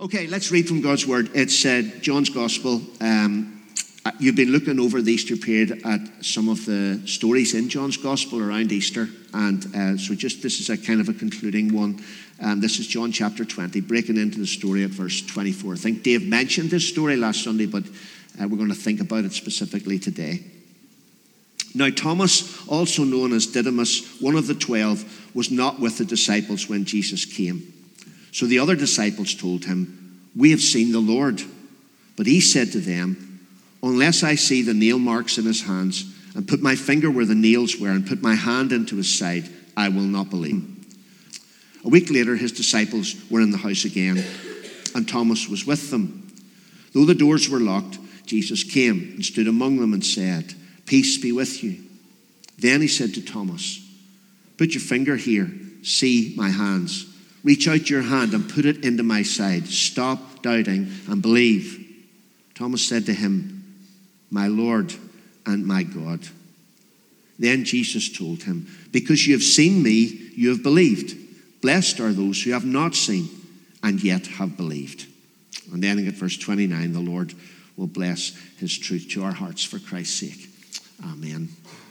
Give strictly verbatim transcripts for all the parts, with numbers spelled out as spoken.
Okay, let's read from God's Word. It's uh, John's Gospel. Um, you've been looking over the Easter period at some of the stories in John's Gospel around Easter. And uh, so just this is a kind of a concluding one. Um, this is John chapter twenty, breaking into the story at verse twenty-four. I think Dave mentioned this story last Sunday, but uh, we're going to think about it specifically today. Now Thomas, also known as Didymus, one of the twelve, was not with the disciples when Jesus came. So the other disciples told him, "We have seen the Lord." But he said to them, "Unless I see the nail marks in his hands, and put my finger where the nails were, and put my hand into his side, I will not believe." A week later, his disciples were in the house again, and Thomas was with them. Though the doors were locked, Jesus came and stood among them and said, "Peace be with you." Then he said to Thomas, "Put your finger here, see my hands. Reach out your hand and put it into my side. Stop doubting and believe." Thomas said to him, "My Lord and my God." Then Jesus told him, "Because you have seen me, you have believed. Blessed are those who have not seen and yet have believed." And then at verse twenty-nine, the Lord will bless his truth to our hearts for Christ's sake. Amen.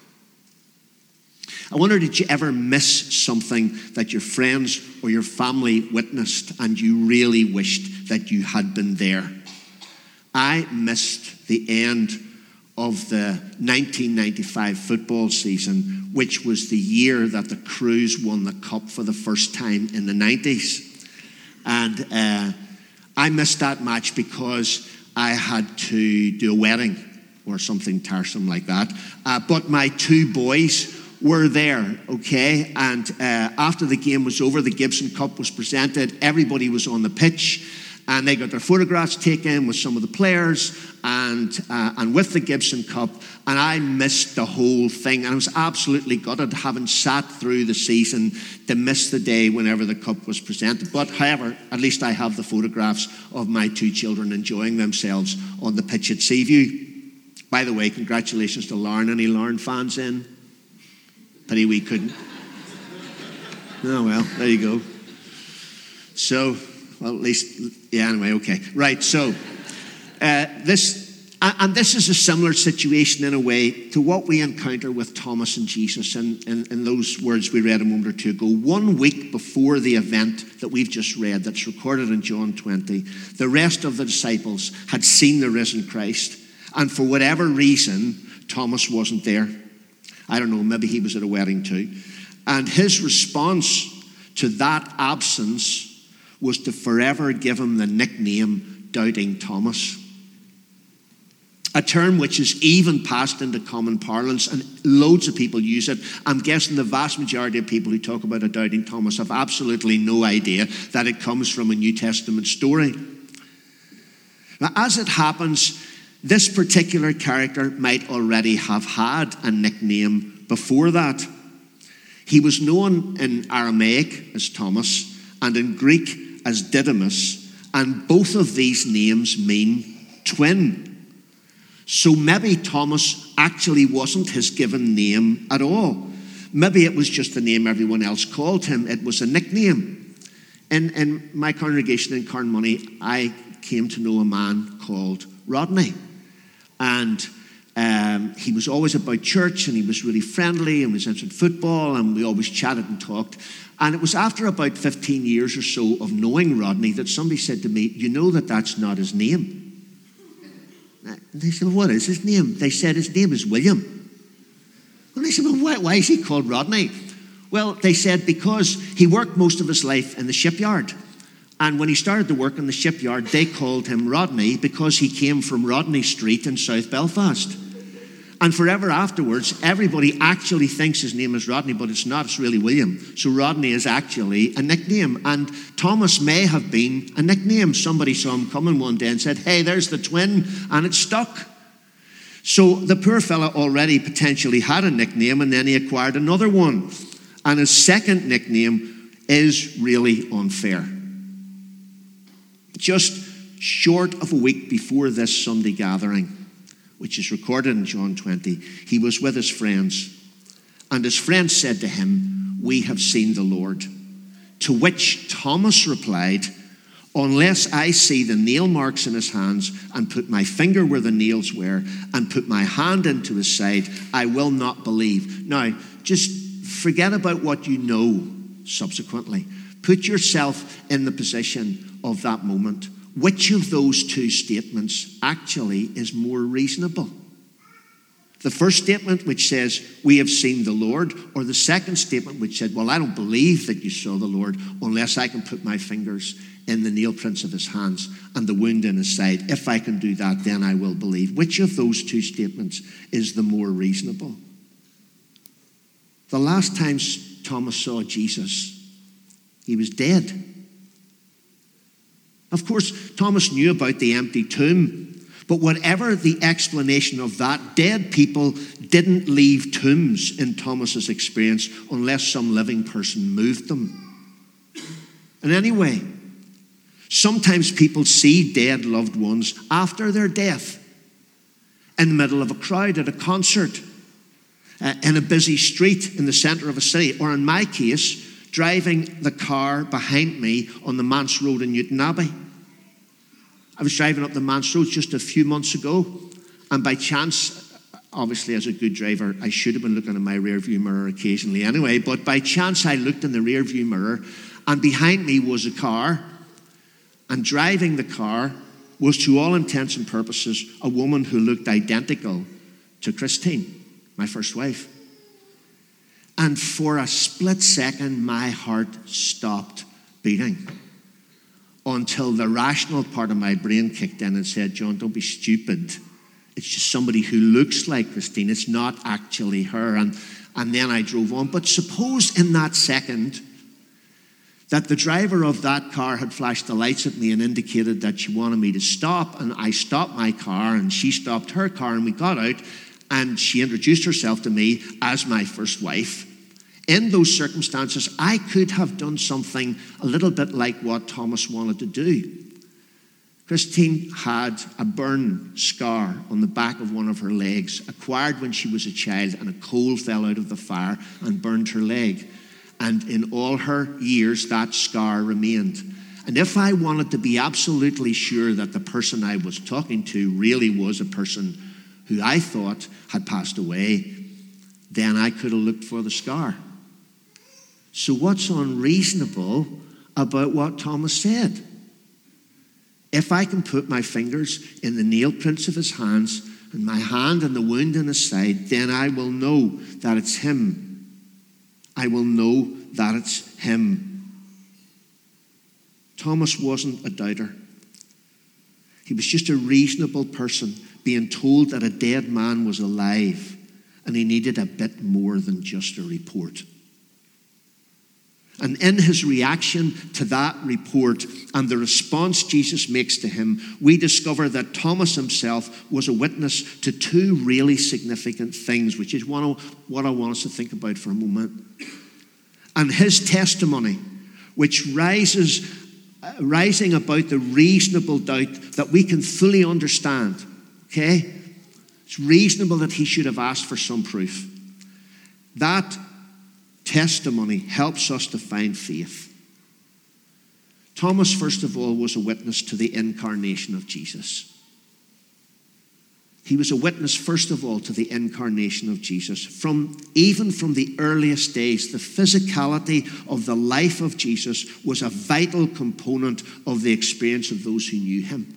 I wonder, did you ever miss something that your friends or your family witnessed and you really wished that you had been there? I missed the end of the nineteen ninety-five football season, which was the year that the Crews won the cup for the first time in the nineties. And uh, I missed that match because I had to do a wedding or something tiresome like that. Uh, but my two boys were there, okay? And uh, after the game was over, the Gibson Cup was presented. Everybody was on the pitch, and they got their photographs taken with some of the players and uh, and with the Gibson Cup. And I missed the whole thing. And I was absolutely gutted, having sat through the season, to miss the day whenever the cup was presented. But however, at least I have the photographs of my two children enjoying themselves on the pitch at Seaview. By the way, congratulations to Lauren. Any Lauren fans in? Pity we couldn't. Oh, well, there you go. So, well, at least, yeah, anyway, okay. Right, so, uh, this, and this is a similar situation in a way to what we encounter with Thomas and Jesus in, in, in those words we read a moment or two ago. One week before the event that we've just read, that's recorded in John twenty, the rest of the disciples had seen the risen Christ, and for whatever reason, Thomas wasn't there. I don't know, maybe he was at a wedding too. And his response to that absence was to forever give him the nickname Doubting Thomas. A term which is even passed into common parlance, and loads of people use it. I'm guessing the vast majority of people who talk about a Doubting Thomas have absolutely no idea that it comes from a New Testament story. Now, as it happens, this particular character might already have had a nickname before that. He was known in Aramaic as Thomas and in Greek as Didymus, and both of these names mean twin. So maybe Thomas actually wasn't his given name at all. Maybe it was just the name everyone else called him. It was a nickname. In, in my congregation in Carnmoney, I came to know a man called Rodney. And um, he was always about church, and he was really friendly, and was into football, and we always chatted and talked. And it was after about fifteen years or so of knowing Rodney that somebody said to me, "You know that that's not his name." And they said, "Well, what is his name?" They said, "His name is William." And they said, "Well, why, why is he called Rodney?" Well, they said because he worked most of his life in the shipyard. And when he started to work in the shipyard, they called him Rodney because he came from Rodney Street in South Belfast. And forever afterwards, everybody actually thinks his name is Rodney, but it's not. It's really William. So Rodney is actually a nickname. And Thomas may have been a nickname. Somebody saw him coming one day and said, "Hey, there's the twin," and it stuck. So the poor fella already potentially had a nickname, and then he acquired another one. And his second nickname is really unfair. Just short of a week before this Sunday gathering, which is recorded in John twenty, he was with his friends. And his friends said to him, "We have seen the Lord." To which Thomas replied, Unless I see the nail marks in his hands and put my finger where the nails were and put my hand into his side, I will not believe. Now, just forget about what you know subsequently. Put yourself in the position of that moment. Which of those two statements actually is more reasonable? The first statement, which says, we have seen the Lord, or the second statement, which said, well, I don't believe that you saw the Lord unless I can put my fingers in the nail prints of his hands and the wound in his side. If I can do that, then I will believe. Which of those two statements is the more reasonable? The last time Thomas saw Jesus, he was dead. Of course, Thomas knew about the empty tomb. But whatever the explanation of that, dead people didn't leave tombs in Thomas's experience unless some living person moved them. And anyway, sometimes people see dead loved ones after their death in the middle of a crowd at a concert, uh, in a busy street in the centre of a city, or in my case, driving the car behind me on the Manse Road in Newtonabbey. I was driving up the Manse Road just a few months ago, and by chance, obviously as a good driver, I should have been looking in my rearview mirror occasionally anyway, but by chance I looked in the rearview mirror, and behind me was a car, and driving the car was, to all intents and purposes, a woman who looked identical to Christine, my first wife. And for a split second, my heart stopped beating, until the rational part of my brain kicked in and said, John, don't be stupid. It's just somebody who looks like Christine. It's not actually her. And, and then I drove on. But suppose in that second that the driver of that car had flashed the lights at me and indicated that she wanted me to stop. And I stopped my car and she stopped her car and we got out and she introduced herself to me as my first wife. In those circumstances, I could have done something a little bit like what Thomas wanted to do. Christine had a burn scar on the back of one of her legs, acquired when she was a child, and a coal fell out of the fire and burned her leg. And in all her years, that scar remained. And if I wanted to be absolutely sure that the person I was talking to really was a person who I thought had passed away, then I could have looked for the scar. So what's unreasonable about what Thomas said? If I can put my fingers in the nail prints of his hands and my hand in the wound in his side, then I will know that it's him. I will know that it's him. Thomas wasn't a doubter. He was just a reasonable person being told that a dead man was alive and he needed a bit more than just a report. And in his reaction to that report and the response Jesus makes to him, we discover that Thomas himself was a witness to two really significant things, which is what I want us to think about for a moment. And his testimony, which rises, uh, rising about the reasonable doubt that we can fully understand, okay? It's reasonable that he should have asked for some proof. That testimony helps us to find faith. Thomas, first of all, was a witness to the incarnation of Jesus. He was a witness, first of all, to the incarnation of Jesus. From even from the earliest days, the physicality of the life of Jesus was a vital component of the experience of those who knew him.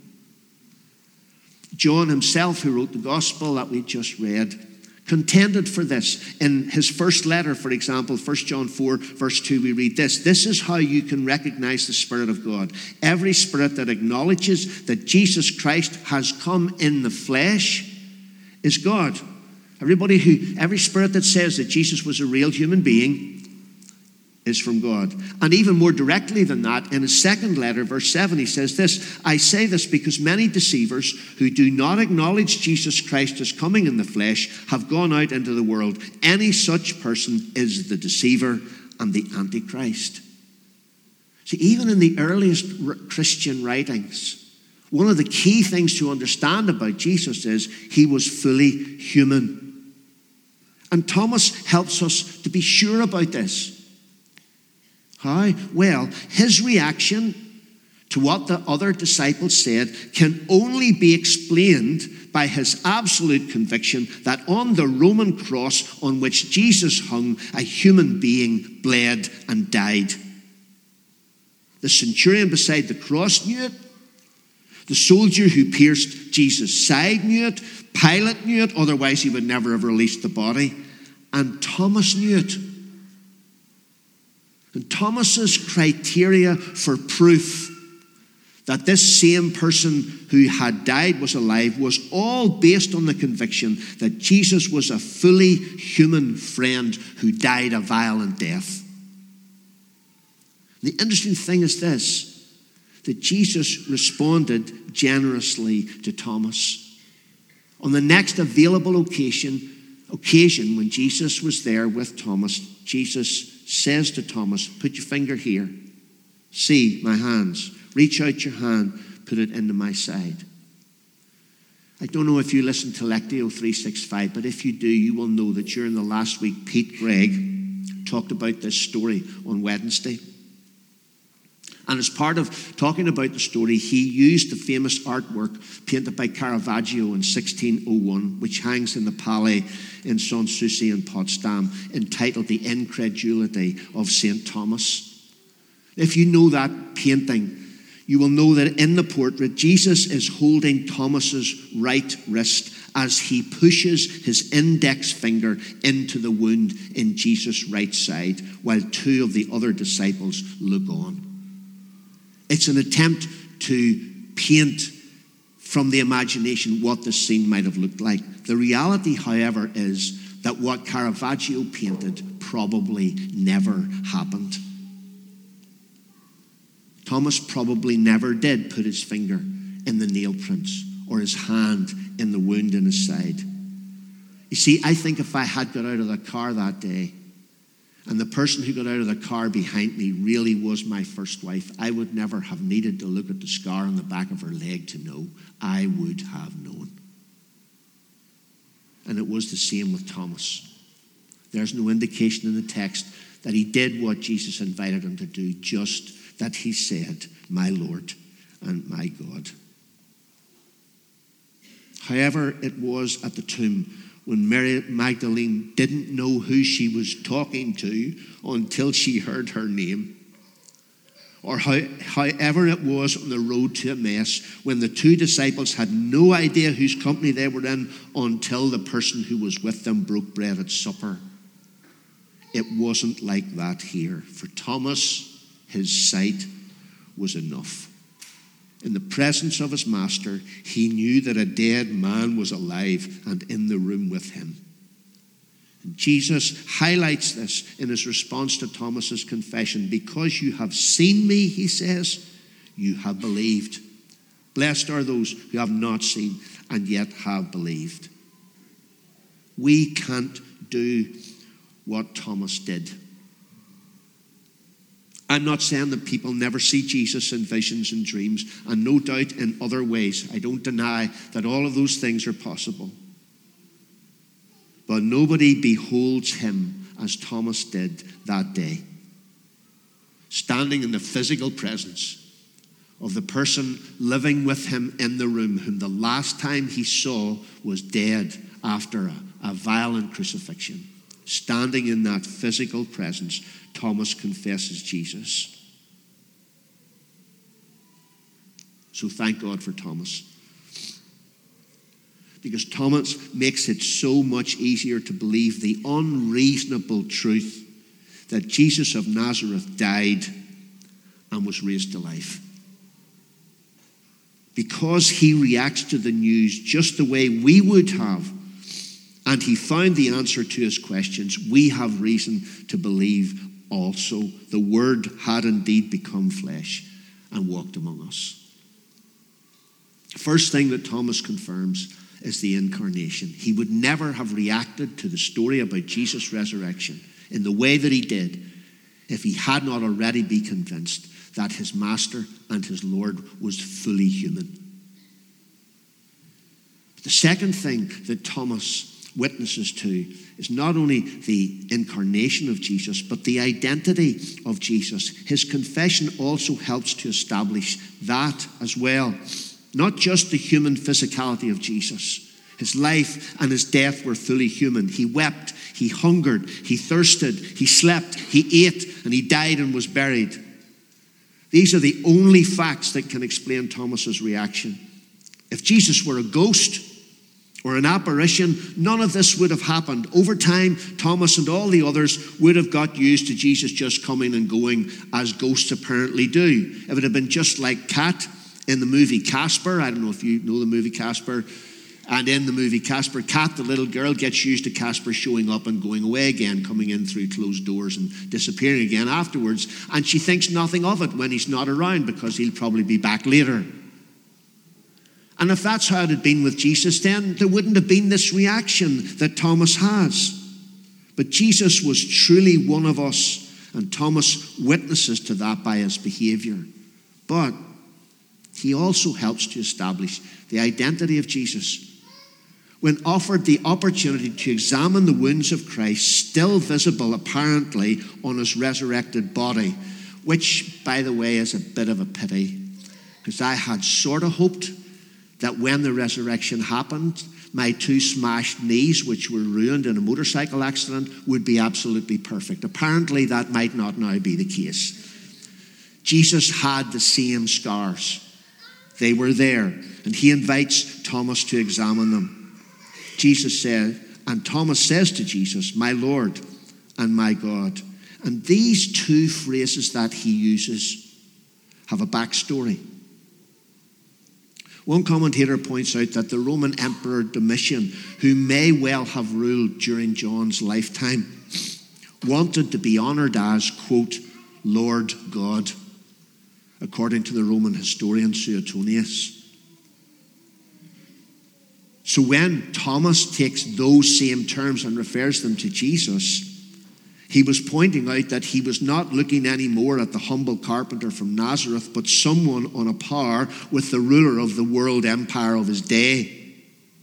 John himself, who wrote the gospel that we just read, contended for this. In his first letter, for example, First John four, verse two, we read this: "This is how you can recognize the Spirit of God. Every spirit that acknowledges that Jesus Christ has come in the flesh is God." Everybody who, every spirit that says that Jesus was a real human being is from God. And even more directly than that, in his second letter, verse seven, he says this: "I say this because many deceivers who do not acknowledge Jesus Christ as coming in the flesh have gone out into the world. Any such person is the deceiver and the Antichrist." See, even in the earliest Christian writings, one of the key things to understand about Jesus is he was fully human. And Thomas helps us to be sure about this. How? Well, his reaction to what the other disciples said can only be explained by his absolute conviction that on the Roman cross on which Jesus hung, a human being bled and died. The centurion beside the cross knew it. The soldier who pierced Jesus' side knew it. Pilate knew it, otherwise he would never have released the body. And Thomas knew it. And Thomas's criteria for proof that this same person who had died was alive was all based on the conviction that Jesus was a fully human friend who died a violent death. The interesting thing is this, that Jesus responded generously to Thomas. On the next available occasion, occasion when Jesus was there with Thomas, Jesus says to Thomas, put your finger here. See my hands. Reach out your hand, put it into my side. I don't know if you listen to Lectio three sixty-five, but if you do, you will know that during the last week, Pete Gregg talked about this story on Wednesday. And as part of talking about the story, he used the famous artwork painted by Caravaggio in sixteen oh one, which hangs in the Palais in Sanssouci in Potsdam, entitled The Incredulity of Saint Thomas. If you know that painting, you will know that in the portrait, Jesus is holding Thomas's right wrist as he pushes his index finger into the wound in Jesus' right side, while two of the other disciples look on. It's an attempt to paint from the imagination what the scene might have looked like. The reality, however, is that what Caravaggio painted probably never happened. Thomas probably never did put his finger in the nail prints or his hand in the wound in his side. You see, I think if I had got out of the car that day and the person who got out of the car behind me really was my first wife, I would never have needed to look at the scar on the back of her leg to know. I would have known. And it was the same with Thomas. There's no indication in the text that he did what Jesus invited him to do, just that he said, my Lord and my God. However, it was at the tomb when Mary Magdalene didn't know who she was talking to until she heard her name. Or how, however it was on the road to Emmaus when the two disciples had no idea whose company they were in until the person who was with them broke bread at supper. It wasn't like that here. For Thomas, his sight was enough. In the presence of his master, he knew that a dead man was alive and in the room with him. And Jesus highlights this in his response to Thomas's confession. Because you have seen me, he says, you have believed. Blessed are those who have not seen and yet have believed. We can't do what Thomas did. I'm not saying that people never see Jesus in visions and dreams, and no doubt in other ways. I don't deny that all of those things are possible. But nobody beholds him as Thomas did that day, standing in the physical presence of the person living with him in the room, whom the last time he saw was dead after a, a violent crucifixion. Standing in that physical presence, Thomas confesses Jesus. So thank God for Thomas. Because Thomas makes it so much easier to believe the unreasonable truth that Jesus of Nazareth died and was raised to life. Because he reacts to the news just the way we would have, and he found the answer to his questions, we have reason to believe also the Word had indeed become flesh and walked among us. First thing that Thomas confirms is the incarnation. He would never have reacted to the story about Jesus' resurrection in the way that he did if he had not already been convinced that his Master and his Lord was fully human. The second thing that Thomas witnesses to is not only the incarnation of Jesus, but the identity of Jesus. His confession also helps to establish that as well. Not just the human physicality of Jesus. His life and his death were fully human. He wept, he hungered, he thirsted, he slept, he ate, and he died and was buried. These are the only facts that can explain Thomas's reaction. If Jesus were a ghost or an apparition, none of this would have happened. Over time, Thomas and all the others would have got used to Jesus just coming and going as ghosts apparently do. It would have been just like Kat in the movie Casper. I don't know if you know the movie Casper. And in the movie Casper, Kat, the little girl, gets used to Casper showing up and going away again, coming in through closed doors and disappearing again afterwards. And she thinks nothing of it when he's not around because he'll probably be back later. And if that's how it had been with Jesus, then there wouldn't have been this reaction that Thomas has. But Jesus was truly one of us, and Thomas witnesses to that by his behavior. But he also helps to establish the identity of Jesus. When offered the opportunity to examine the wounds of Christ, still visible apparently on his resurrected body, which, by the way, is a bit of a pity, because I had sort of hoped that when the resurrection happened, my two smashed knees, which were ruined in a motorcycle accident, would be absolutely perfect. Apparently, that might not now be the case. Jesus had the same scars. They were there, and he invites Thomas to examine them. Jesus said, and Thomas says to Jesus, "My Lord and my God." And these two phrases that he uses have a backstory. One commentator points out that the Roman Emperor Domitian, who may well have ruled during John's lifetime, wanted to be honored as, quote, Lord God, according to the Roman historian Suetonius. So when Thomas takes those same terms and refers them to Jesus, he was pointing out that he was not looking anymore at the humble carpenter from Nazareth, but someone on a par with the ruler of the world empire of his day.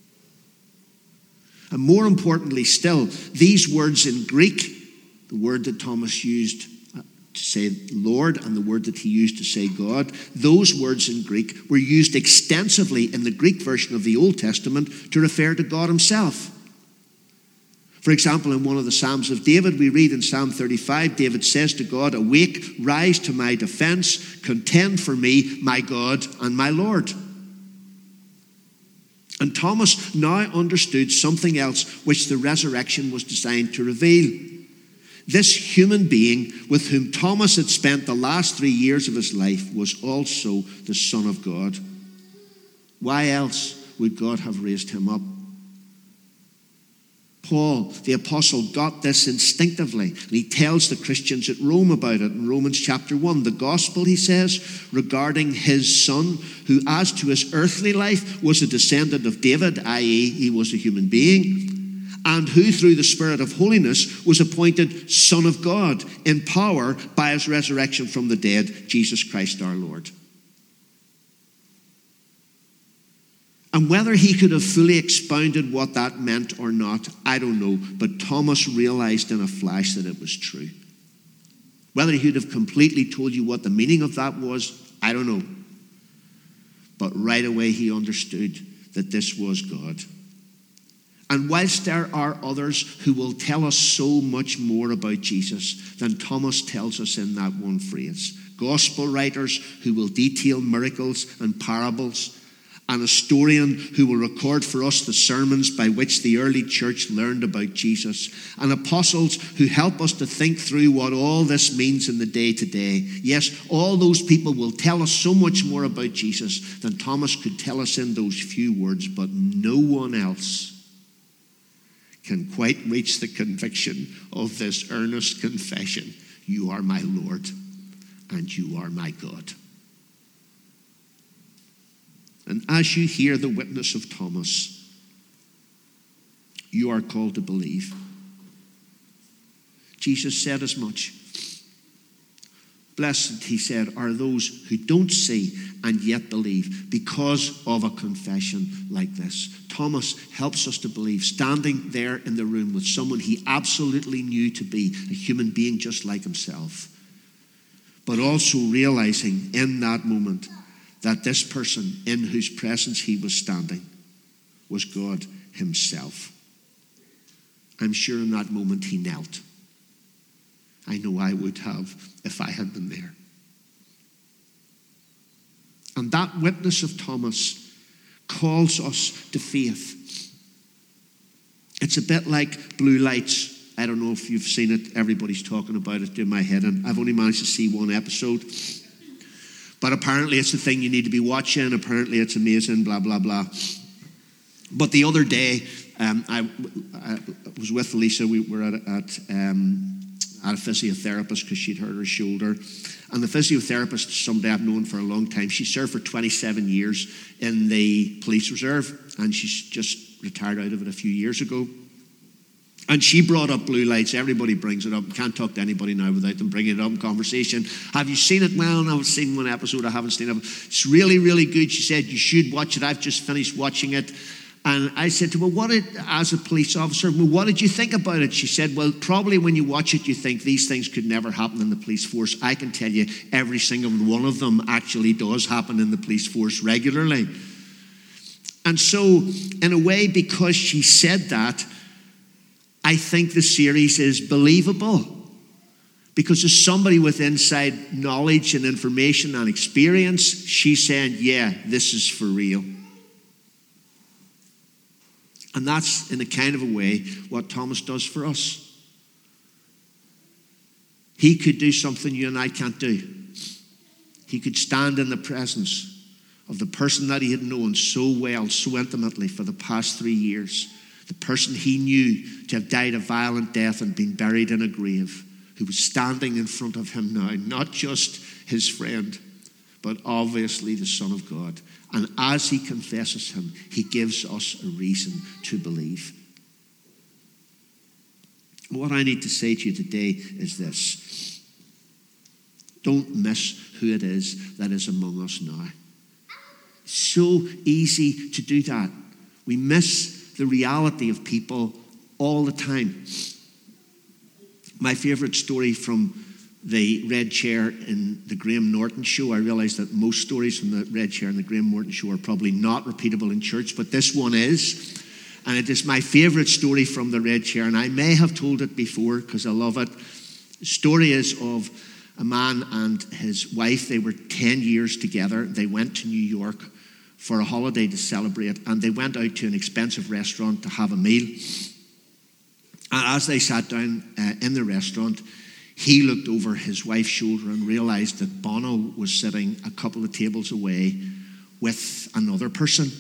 And more importantly still, these words in Greek, the word that Thomas used to say Lord and the word that he used to say God, those words in Greek were used extensively in the Greek version of the Old Testament to refer to God himself. For example, in one of the Psalms of David, we read in Psalm thirty-five, David says to God, "Awake, rise to my defense, contend for me, my God and my Lord." And Thomas now understood something else which the resurrection was designed to reveal. This human being with whom Thomas had spent the last three years of his life was also the Son of God. Why else would God have raised him up? Paul, the apostle, got this instinctively, and he tells the Christians at Rome about it in Romans chapter one. The gospel, he says, regarding his son, who as to his earthly life was a descendant of David, that is, he was a human being, and who through the Spirit of holiness was appointed Son of God in power by his resurrection from the dead, Jesus Christ our Lord. And whether he could have fully expounded what that meant or not, I don't know. But Thomas realized in a flash that it was true. Whether he would have completely told you what the meaning of that was, I don't know. But right away he understood that this was God. And whilst there are others who will tell us so much more about Jesus than Thomas tells us in that one phrase, gospel writers who will detail miracles and parables, an historian who will record for us the sermons by which the early church learned about Jesus, and apostles who help us to think through what all this means in the day-to-day. Yes, all those people will tell us so much more about Jesus than Thomas could tell us in those few words, but no one else can quite reach the conviction of this earnest confession: you are my Lord and you are my God. And as you hear the witness of Thomas, you are called to believe. Jesus said as much. Blessed, he said, are those who don't see and yet believe because of a confession like this. Thomas helps us to believe, standing there in the room with someone he absolutely knew to be a human being just like himself, but also realizing in that moment that this person in whose presence he was standing was God himself. I'm sure in that moment he knelt. I know I would have if I had been there. And that witness of Thomas calls us to faith. It's a bit like blue lights. I don't know if you've seen it. Everybody's talking about it, doing my head in. I've only managed to see one episode. But apparently it's the thing you need to be watching. Apparently it's amazing, blah, blah, blah. But the other day, um, I, I was with Lisa. We were at, at, um, at a physiotherapist because she'd hurt her shoulder. And the physiotherapist is somebody I've known for a long time. She served for twenty-seven years in the police reserve, and she's just retired out of it a few years ago. And she brought up blue lights. Everybody brings it up. Can't talk to anybody now without them bringing it up in conversation. Have you seen it? Well, I've seen one episode. I haven't seen it. It's really, really good. She said, you should watch it. I've just finished watching it. And I said to her, well, what did, as a police officer, well, what did you think about it? She said, well, probably when you watch it, you think these things could never happen in the police force. I can tell you every single one of them actually does happen in the police force regularly. And so, in a way, because she said that, I think the series is believable. Because as somebody with inside knowledge and information and experience, she's saying, yeah, this is for real. And that's, in a kind of a way, what Thomas does for us. He could do something you and I can't do. He could stand in the presence of the person that he had known so well, so intimately for the past three years. The person he knew to have died a violent death and been buried in a grave, who was standing in front of him now, not just his friend, but obviously the Son of God. And as he confesses him, he gives us a reason to believe. What I need to say to you today is this. Don't miss who it is that is among us now. It's so easy to do that. We miss the reality of people all the time. My favorite story from the Red Chair in the Graham Norton Show, I realize that most stories from the Red Chair and the Graham Norton Show are probably not repeatable in church, but this one is. And it is my favorite story from the Red Chair, and I may have told it before because I love it. The story is of a man and his wife. They were ten years together. They went to New York for a holiday to celebrate, and they went out to an expensive restaurant to have a meal. And as they sat down uh, in the restaurant, he looked over his wife's shoulder and realized that Bono was sitting a couple of tables away with another person.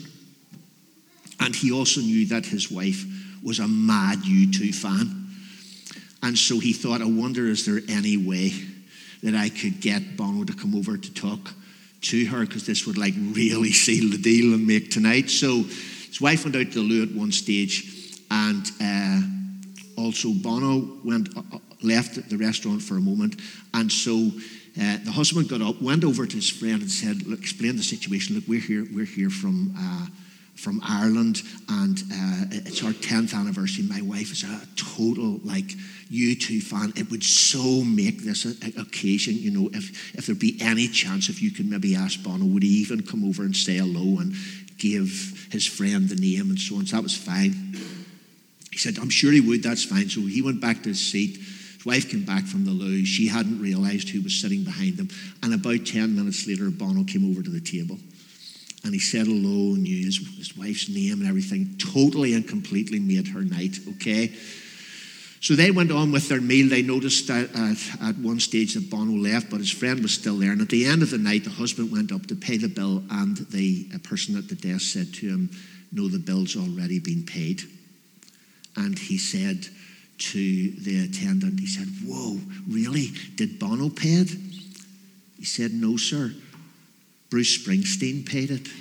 And he also knew that his wife was a mad U two fan. And so he thought, I wonder, is there any way that I could get Bono to come over to talk to her, because this would like really seal the deal and make tonight. So his wife went out to the loo at one stage, and uh, also Bono went uh, left the restaurant for a moment. And so uh, the husband got up, went over to his friend and said, look, explain the situation. Look, we're here, we're here from uh, from Ireland, and uh, it's our tenth anniversary. My wife is a total like U two fan. It would so make this a, a occasion, you know, if if there'd be any chance, if you could maybe ask Bono, would he even come over and say hello and give his friend the name and so on. So that was fine. He said, I'm sure he would, that's fine. So he went back to his seat. His wife came back from the loo. She hadn't realised who was sitting behind him. And about ten minutes later, Bono came over to the table. And he said hello and knew his, his wife's name and everything. Totally and completely made her night, okay? So they went on with their meal. They noticed at, at, at one stage that Bono left, but his friend was still there. And at the end of the night, the husband went up to pay the bill, and the a person at the desk said to him, no, the bill's already been paid. And he said to the attendant, he said, whoa, really? Did Bono pay it? He said, no, sir. Bruce Springsteen paid it.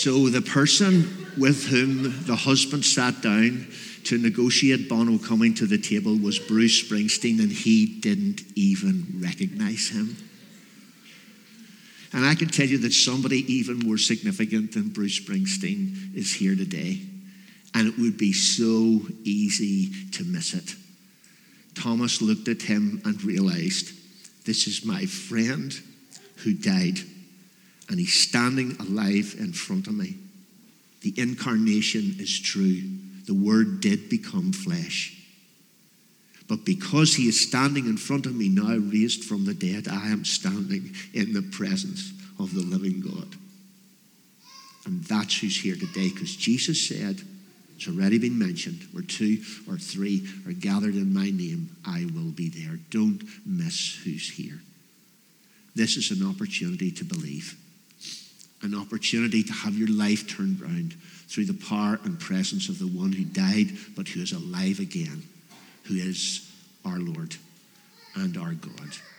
So the person with whom the husband sat down to negotiate Bono coming to the table was Bruce Springsteen, and he didn't even recognize him. And I can tell you that somebody even more significant than Bruce Springsteen is here today. And it would be so easy to miss it. Thomas looked at him and realized, this is my friend who died, and he's standing alive in front of me. The incarnation is true. The Word did become flesh. But because he is standing in front of me now, raised from the dead, I am standing in the presence of the living God. And that's who's here today, because Jesus said, it's already been mentioned, where two or three are gathered in my name, I will be there. Don't miss who's here. This is an opportunity to believe. An opportunity to have your life turned round through the power and presence of the one who died, but who is alive again, who is our Lord and our God.